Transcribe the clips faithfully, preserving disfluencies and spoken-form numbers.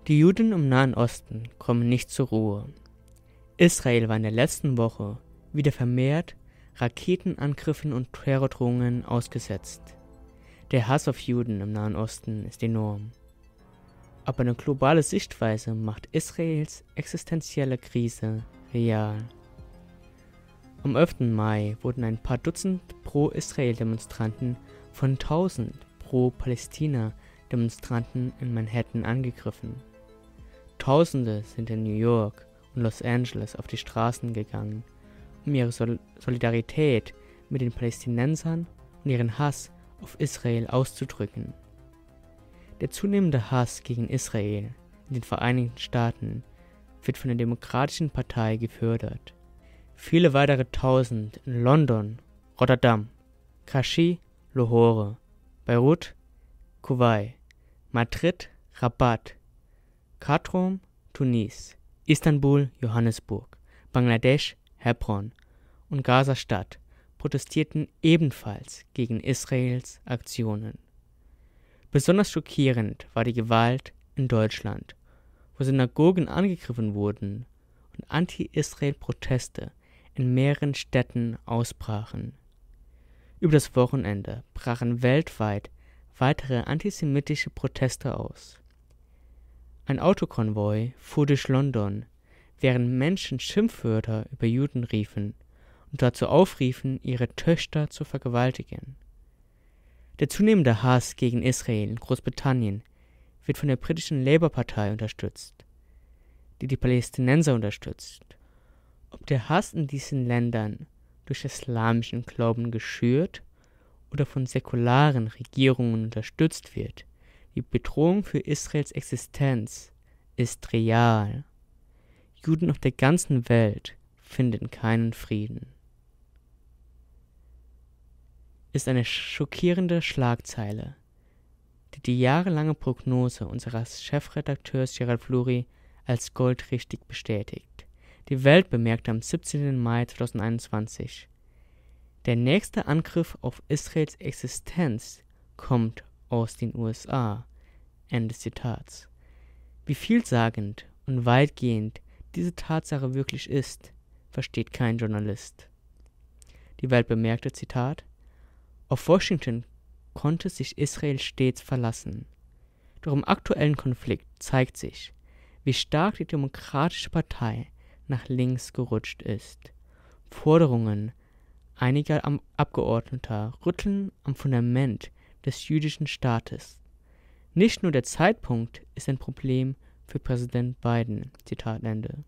Die Juden im Nahen Osten kommen nicht zur Ruhe. Israel war in der letzten Woche wieder vermehrt Raketenangriffen und Terrordrohungen ausgesetzt. Der Hass auf Juden im Nahen Osten ist enorm. Aber eine globale Sichtweise macht Israels existenzielle Krise real. Am elften Mai wurden ein paar Dutzend Pro-Israel-Demonstranten von tausend Pro-Palästina-Demonstranten in Manhattan angegriffen. Tausende sind in New York und Los Angeles auf die Straßen gegangen, um ihre Sol- Solidarität mit den Palästinensern und ihren Hass auf Israel auszudrücken. Der zunehmende Hass gegen Israel in den Vereinigten Staaten wird von der Demokratischen Partei gefördert. Viele weitere Tausend in London, Rotterdam, Kaschy, Lahore, Beirut, Kuwait, Madrid, Rabat, Khartoum, Tunis, Istanbul, Johannesburg, Bangladesch, Hebron und Gaza-Stadt protestierten ebenfalls gegen Israels Aktionen. Besonders schockierend war die Gewalt in Deutschland, wo Synagogen angegriffen wurden und Anti-Israel-Proteste in mehreren Städten ausbrachen. Über das Wochenende brachen weltweit weitere antisemitische Proteste aus. Ein Autokonvoi fuhr durch London, während Menschen Schimpfwörter über Juden riefen und dazu aufriefen, ihre Töchter zu vergewaltigen. Der zunehmende Hass gegen Israel in Großbritannien wird von der britischen Labour-Partei unterstützt, die die Palästinenser unterstützt. Ob der Hass in diesen Ländern durch islamischen Glauben geschürt oder von säkularen Regierungen unterstützt wird, die Bedrohung für Israels Existenz ist real. Juden auf der ganzen Welt finden keinen Frieden. Ist eine schockierende Schlagzeile, die die jahrelange Prognose unseres Chefredakteurs Gerald Fluri als goldrichtig bestätigt. Die Welt bemerkte am siebzehnten Mai zweitausendeinundzwanzig: Der nächste Angriff auf Israels Existenz kommt aus den U S A. Ende des Zitats. Wie vielsagend und weitgehend diese Tatsache wirklich ist, versteht kein Journalist. Die Welt bemerkte, Zitat: Auf Washington konnte sich Israel stets verlassen. Doch im aktuellen Konflikt zeigt sich, wie stark die Demokratische Partei nach links gerutscht ist. Forderungen einiger Abgeordneter rütteln am Fundament des jüdischen Staates. Nicht nur der Zeitpunkt ist ein Problem für Präsident Biden. Zitat Ende.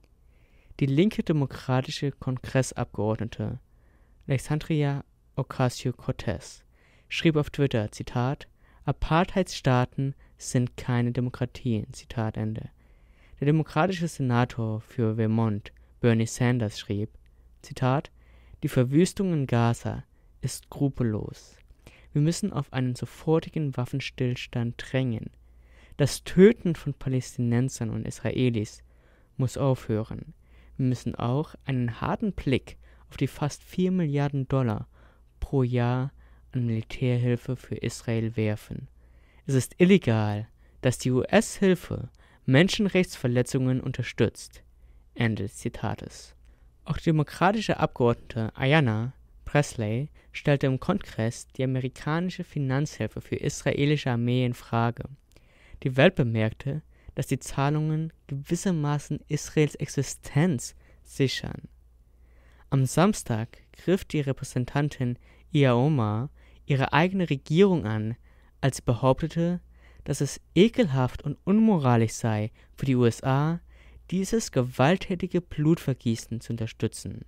Die linke demokratische Kongressabgeordnete Alexandria Ocasio-Cortez schrieb auf Twitter, Zitat: Apartheidsstaaten sind keine Demokratien. Zitat Ende. Der demokratische Senator für Vermont, Bernie Sanders, schrieb, Zitat: Die Verwüstung in Gaza ist skrupellos. Wir müssen auf einen sofortigen Waffenstillstand drängen. Das Töten von Palästinensern und Israelis muss aufhören. Wir müssen auch einen harten Blick auf die fast vier Milliarden Dollar pro Jahr an Militärhilfe für Israel werfen. Es ist illegal, dass die U S-Hilfe Menschenrechtsverletzungen unterstützt. Ende des Zitates. Auch die demokratische Abgeordnete Ayanna Pressley stellte im Kongress die amerikanische Finanzhilfe für israelische Armee in Frage. Die Welt bemerkte, dass die Zahlungen gewissermaßen Israels Existenz sichern. Am Samstag griff die Repräsentantin Iyaoma ihre eigene Regierung an, als sie behauptete, dass es ekelhaft und unmoralisch sei, für die U S A dieses gewalttätige Blutvergießen zu unterstützen.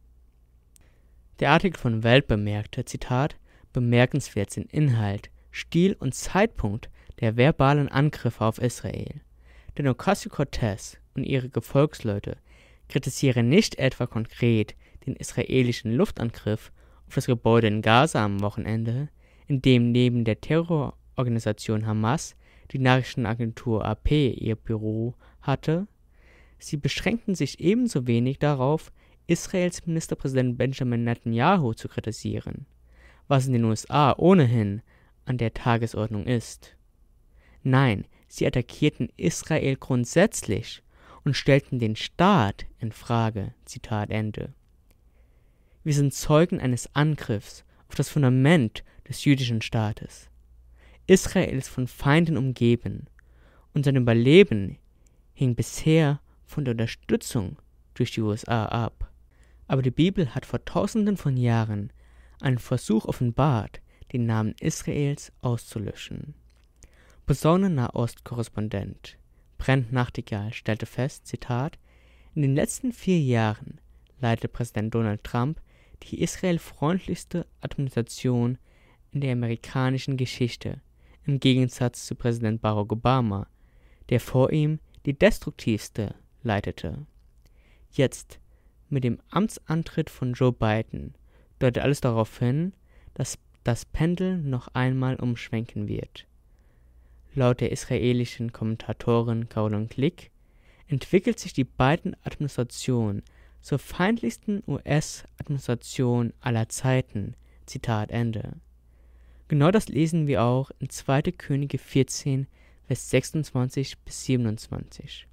Der Artikel von Welt bemerkte, Zitat: Bemerkenswert sind Inhalt, Stil und Zeitpunkt der verbalen Angriffe auf Israel. Denn Ocasio-Cortez und ihre Gefolgsleute kritisieren nicht etwa konkret den israelischen Luftangriff auf das Gebäude in Gaza am Wochenende, in dem neben der Terrororganisation Hamas die Nachrichtenagentur A P ihr Büro hatte. Sie beschränkten sich ebenso wenig darauf, Israels Ministerpräsident Benjamin Netanyahu zu kritisieren, was in den U S A ohnehin an der Tagesordnung ist. Nein, Sie attackierten Israel grundsätzlich und stellten den Staat in Frage. Zitat Ende. Wir sind Zeugen eines Angriffs auf das Fundament des jüdischen Staates. Israel ist von Feinden umgeben und sein Überleben hing bisher von der Unterstützung durch die U S A ab. Aber die Bibel hat vor tausenden von Jahren einen Versuch offenbart, den Namen Israels auszulöschen. Posaune-Nahost-Korrespondent Brent Nachtigall stellte fest, Zitat, in den letzten vier Jahren leitete Präsident Donald Trump die israelfreundlichste Administration in der amerikanischen Geschichte, im Gegensatz zu Präsident Barack Obama, der vor ihm die destruktivste leitete. Jetzt, mit dem Amtsantritt von Joe Biden, deutet alles darauf hin, dass das Pendel noch einmal umschwenken wird. Laut der israelischen Kommentatorin Caroline Glick entwickelt sich die Biden-Administration zur feindlichsten U S-Administration aller Zeiten. Zitat Ende. Genau das lesen wir auch in zweiter Könige vierzehn, Vers sechsundzwanzig bis siebenundzwanzig.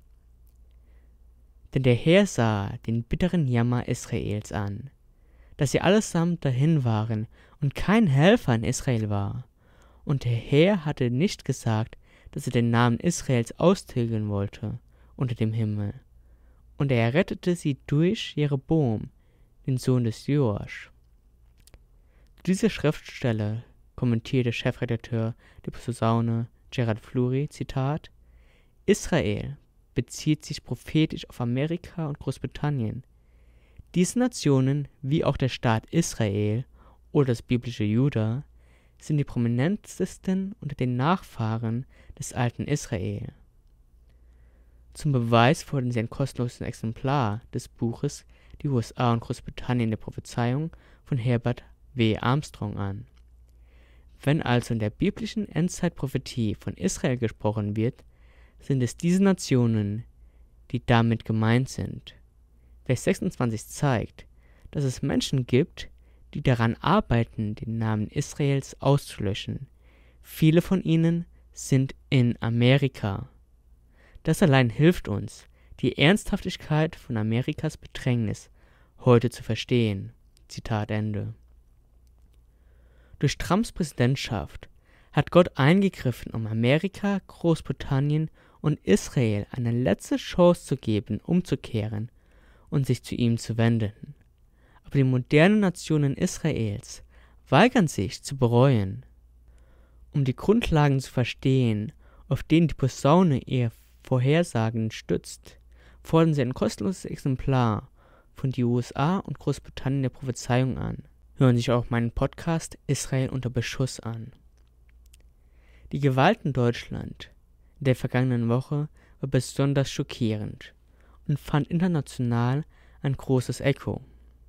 Denn der Herr sah den bitteren Jammer Israels an, dass sie allesamt dahin waren und kein Helfer in Israel war. Und der Herr hatte nicht gesagt, dass er den Namen Israels austilgen wollte unter dem Himmel. Und er rettete sie durch Jeroboam, den Sohn des Joasch. Diese Schriftstelle kommentierte Chefredakteur der Posaune Gerald Flurry, Zitat, Israel bezieht sich prophetisch auf Amerika und Großbritannien. Diese Nationen, wie auch der Staat Israel oder das biblische Juda, sind die prominentesten unter den Nachfahren des alten Israel. Zum Beweis fordern sie ein kostenloses Exemplar des Buches Die U S A und Großbritannien der Prophezeiung von Herbert W. Armstrong an. Wenn also in der biblischen Endzeitprophetie von Israel gesprochen wird, sind es diese Nationen, die damit gemeint sind. Vers sechsundzwanzig zeigt, dass es Menschen gibt, die daran arbeiten, den Namen Israels auszulöschen. Viele von ihnen sind in Amerika. Das allein hilft uns, die Ernsthaftigkeit von Amerikas Bedrängnis heute zu verstehen. Zitat Ende. Durch Trumps Präsidentschaft hat Gott eingegriffen, um Amerika, Großbritannien und Israel eine letzte Chance zu geben, umzukehren und sich zu ihm zu wenden. Aber die modernen Nationen Israels weigern sich zu bereuen. Um die Grundlagen zu verstehen, auf denen die Posaune ihr Vorhersagen stützt, fordern sie ein kostenloses Exemplar von die U S A und Großbritannien der Prophezeiung an. Hören sich auch meinen Podcast Israel unter Beschuss an. Die Gewalt in Deutschland in der vergangenen Woche war besonders schockierend und fand international ein großes Echo.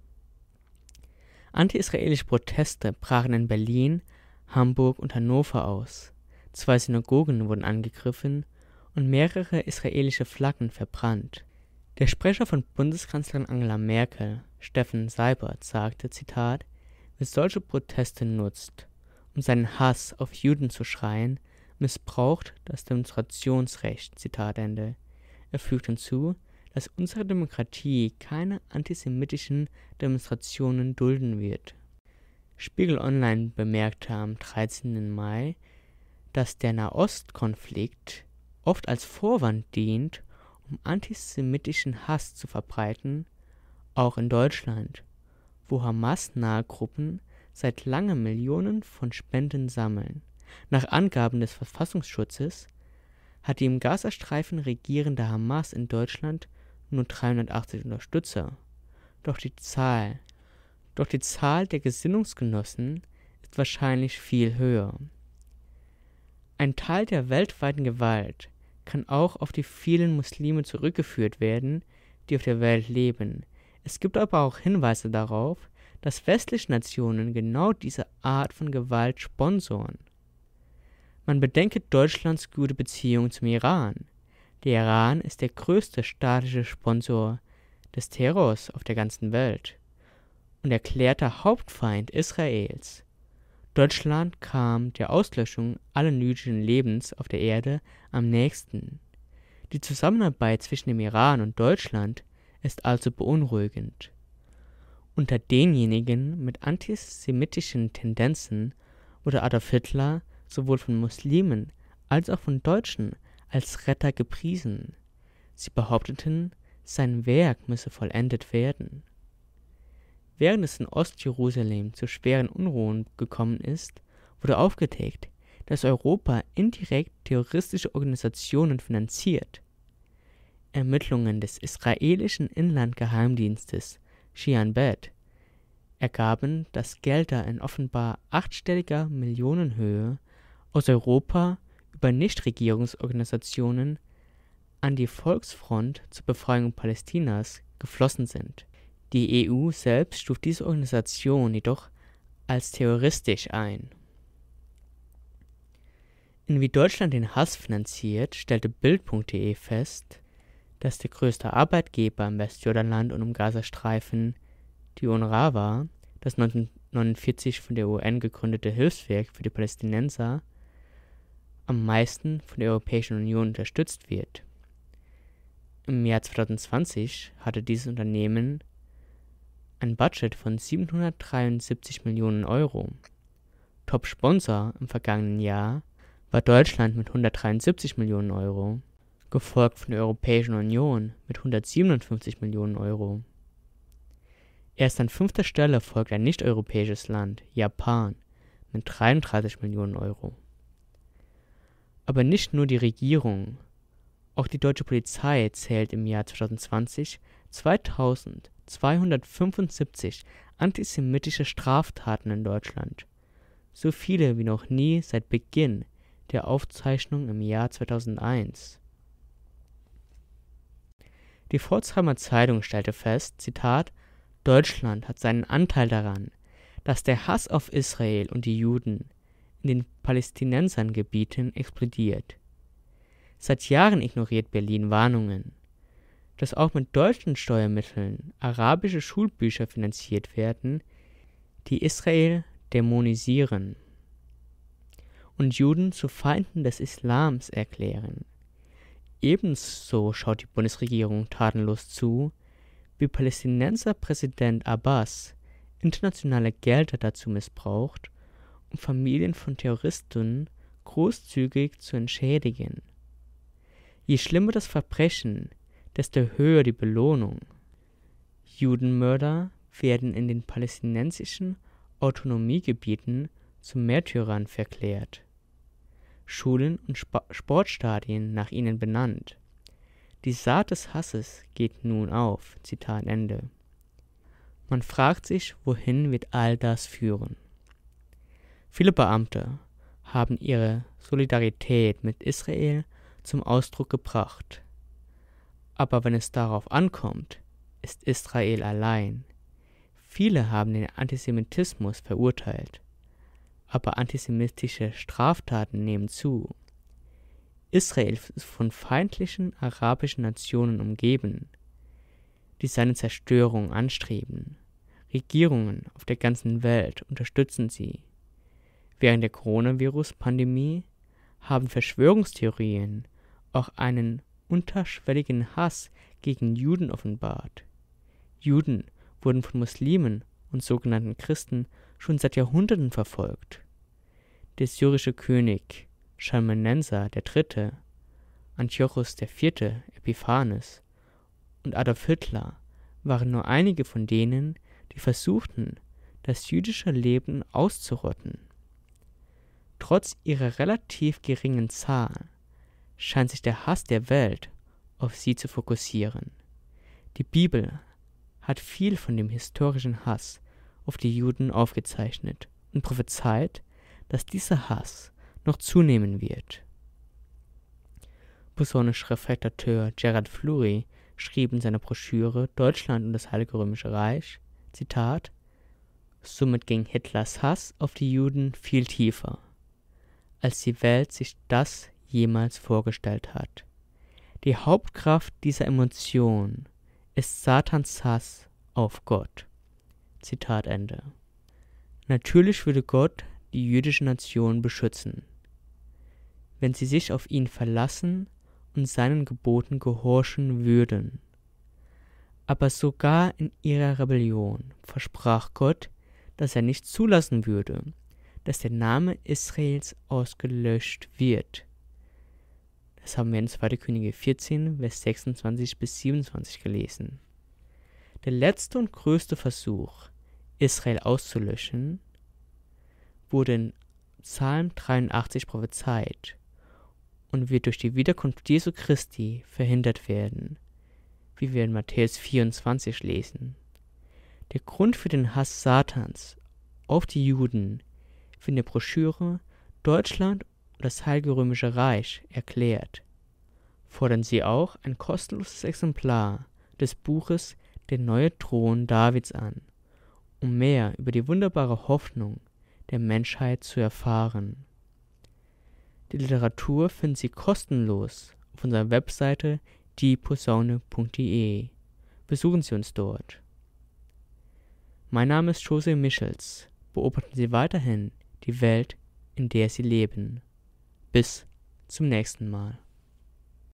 Anti-israelische Proteste brachen in Berlin, Hamburg und Hannover aus. Zwei Synagogen wurden angegriffen und mehrere israelische Flaggen verbrannt. Der Sprecher von Bundeskanzlerin Angela Merkel, Steffen Seibert, sagte, Zitat, wer solche Proteste nutzt, um seinen Hass auf Juden zu schreien, missbraucht das Demonstrationsrecht. Zitat Ende. Er fügt hinzu, dass unsere Demokratie keine antisemitischen Demonstrationen dulden wird. Spiegel Online bemerkte am dreizehnten Mai, dass der Nahostkonflikt oft als Vorwand dient, um antisemitischen Hass zu verbreiten, auch in Deutschland, wo Hamas-nahe Gruppen seit langem Millionen von Spenden sammeln. Nach Angaben des Verfassungsschutzes hat die im Gazastreifen regierende Hamas in Deutschland nur dreihundertachtzig Unterstützer. Doch die Zahl, doch die Zahl der Gesinnungsgenossen ist wahrscheinlich viel höher. Ein Teil der weltweiten Gewalt kann auch auf die vielen Muslime zurückgeführt werden, die auf der Welt leben. Es gibt aber auch Hinweise darauf, dass westliche Nationen genau diese Art von Gewalt sponsoren. Man bedenke Deutschlands gute Beziehung zum Iran. Der Iran ist der größte staatliche Sponsor des Terrors auf der ganzen Welt und erklärter Hauptfeind Israels. Deutschland kam der Auslöschung allen jüdischen Lebens auf der Erde am nächsten. Die Zusammenarbeit zwischen dem Iran und Deutschland ist also beunruhigend. Unter denjenigen mit antisemitischen Tendenzen wurde Adolf Hitler sowohl von Muslimen als auch von Deutschen als Retter gepriesen. Sie behaupteten, sein Werk müsse vollendet werden. Während es in Ostjerusalem zu schweren Unruhen gekommen ist, wurde aufgedeckt, dass Europa indirekt terroristische Organisationen finanziert. Ermittlungen des israelischen Inlandgeheimdienstes Shin Bet ergaben, dass Gelder in offenbar achtstelliger Millionenhöhe aus Europa über Nichtregierungsorganisationen an die Volksfront zur Befreiung Palästinas geflossen sind. Die E U selbst stuft diese Organisation jedoch als terroristisch ein. Inwie Deutschland den Hass finanziert, stellte Bild punkt de fest, dass der größte Arbeitgeber im Westjordanland und im Gazastreifen die UNRWA war, das neunzehnhundertneunundvierzig von der U N gegründete Hilfswerk für die Palästinenser, am meisten von der Europäischen Union unterstützt wird. Im Jahr zweitausendzwanzig hatte dieses Unternehmen ein Budget von siebenhundertdreiundsiebzig Millionen Euro. Top-Sponsor im vergangenen Jahr war Deutschland mit hundertdreiundsiebzig Millionen Euro, gefolgt von der Europäischen Union mit hundertsiebenundfünfzig Millionen Euro. Erst an fünfter Stelle folgt ein nicht-europäisches Land, Japan, mit dreiunddreißig Millionen Euro. Aber nicht nur die Regierung, auch die deutsche Polizei zählt im Jahr zweitausendzwanzig zweitausendzweihundertfünfundsiebzig antisemitische Straftaten in Deutschland, so viele wie noch nie seit Beginn der Aufzeichnung im Jahr zweitausendeins. Die Pforzheimer Zeitung stellte fest, Zitat, Deutschland hat seinen Anteil daran, dass der Hass auf Israel und die Juden in den Palästinensergebieten explodiert. Seit Jahren ignoriert Berlin Warnungen, dass auch mit deutschen Steuermitteln arabische Schulbücher finanziert werden, die Israel dämonisieren und Juden zu Feinden des Islams erklären. Ebenso schaut die Bundesregierung tatenlos zu, wie Palästinenser-Präsident Abbas internationale Gelder dazu missbraucht, um Familien von Terroristen großzügig zu entschädigen. Je schlimmer das Verbrechen, desto höher die Belohnung. Judenmörder werden in den palästinensischen Autonomiegebieten zu Märtyrern verklärt. Schulen und Sp- Sportstadien nach ihnen benannt. Die Saat des Hasses geht nun auf. Zitat Ende. Man fragt sich, wohin wird all das führen? Viele Beamte haben ihre Solidarität mit Israel zum Ausdruck gebracht. Aber wenn es darauf ankommt, ist Israel allein. Viele haben den Antisemitismus verurteilt, aber antisemitische Straftaten nehmen zu. Israel ist von feindlichen arabischen Nationen umgeben, die seine Zerstörung anstreben. Regierungen auf der ganzen Welt unterstützen sie. Während der Coronavirus-Pandemie haben Verschwörungstheorien auch einen unterschwelligen Hass gegen Juden offenbart. Juden wurden von Muslimen und sogenannten Christen schon seit Jahrhunderten verfolgt. Der syrische König Schalmaneser der Dritte., Antiochos der Vierte., Epiphanes und Adolf Hitler waren nur einige von denen, die versuchten, das jüdische Leben auszurotten. Trotz ihrer relativ geringen Zahl scheint sich der Hass der Welt auf sie zu fokussieren. Die Bibel hat viel von dem historischen Hass auf die Juden aufgezeichnet und prophezeit, dass dieser Hass noch zunehmen wird. Posaune-Chefredakteur Gerald Flurry schrieb in seiner Broschüre Deutschland und das Heilige Römische Reich, Zitat, somit ging Hitlers Hass auf die Juden viel tiefer, als die Welt sich das jemals vorgestellt hat. Die Hauptkraft dieser Emotion ist Satans Hass auf Gott. Zitat Ende. Natürlich würde Gott die jüdische Nation beschützen, wenn sie sich auf ihn verlassen und seinen Geboten gehorchen würden. Aber sogar in ihrer Rebellion versprach Gott, dass er nicht zulassen würde, dass der Name Israels ausgelöscht wird. Das haben wir in zweiter Könige vierzehn, Vers sechsundzwanzig bis siebenundzwanzig gelesen. Der letzte und größte Versuch, Israel auszulöschen, wurde in Psalm dreiundachtzig prophezeit und wird durch die Wiederkunft Jesu Christi verhindert werden, wie wir in Matthäus vierundzwanzig lesen. Der Grund für den Hass Satans auf die Juden wird in der Broschüre Deutschland und das Heilige Römische Reich erklärt. Fordern Sie auch ein kostenloses Exemplar des Buches Der neue Thron Davids an, um mehr über die wunderbare Hoffnung der Menschheit zu erfahren. Die Literatur finden Sie kostenlos auf unserer Webseite die posaune punkt de. Besuchen Sie uns dort. Mein Name ist Jose Michels. Beobachten Sie weiterhin die Welt, in der Sie leben. Bis zum nächsten Mal.